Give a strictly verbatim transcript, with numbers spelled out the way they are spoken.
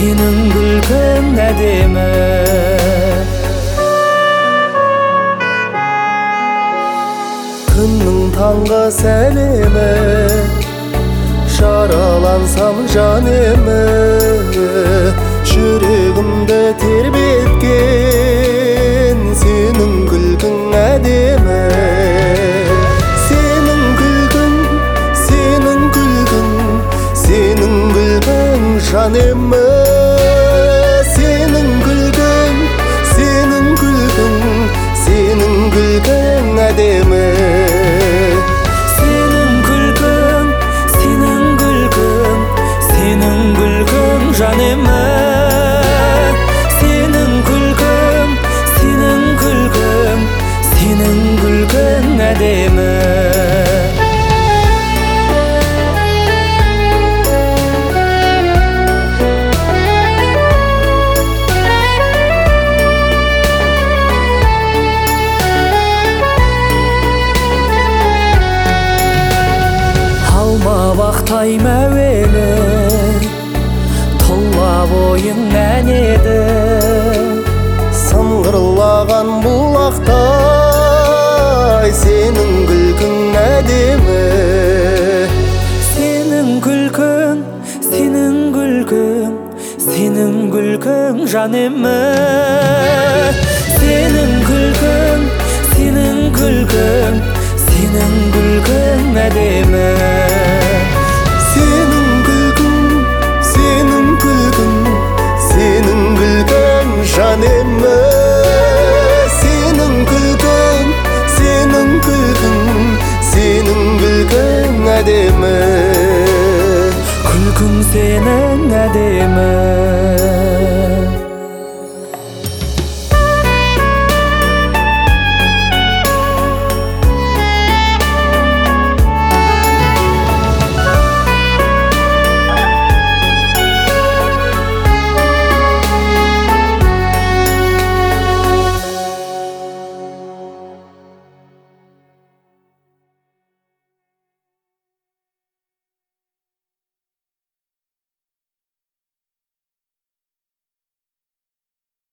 сенің күлкің әдемі. Күннің таңғы сәлемі, жаралансам жанемі, жүрегімді тербеткен сенің күлкің әдемі. Сенің күлкің, сенің күлкің, сенің күлкің жанемі. Сенің күлкің, сенің күлкің, сенің күлкің әдемі. Сенің күлкің, сенің күлкің, сенің күлкің жанемі. Сенің күлкің, сенің күлкің, сенің күлкің әдемі. Бақтай мәуелі тұла бойың әнеді, сыңғырлаған бұлақтай сенің күлкің әдемі. сенің күлкің, сенің күлкің, сенің күлкің жанемі. Сенің күлкің, сенің күлкің, сенің күлкің әдемі. Сенің күлкің, сенің күлкің, сенің күлкің жанемі. Сенің күлкің, сенің күлкің, сенің күлкің әдемі. Күлкің сенің әдемі.